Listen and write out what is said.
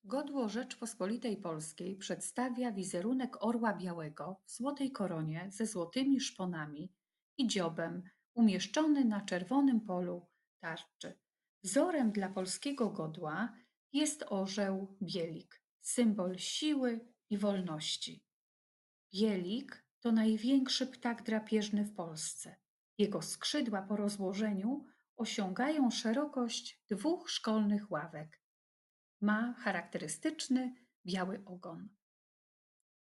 Godło Rzeczpospolitej Polskiej przedstawia wizerunek orła białego w złotej koronie ze złotymi szponami i dziobem umieszczony na czerwonym polu tarczy. Wzorem dla polskiego godła jest orzeł bielik, symbol siły i wolności. Bielik to największy ptak drapieżny w Polsce. Jego skrzydła po rozłożeniu osiągają szerokość dwóch szkolnych ławek. Ma charakterystyczny biały ogon.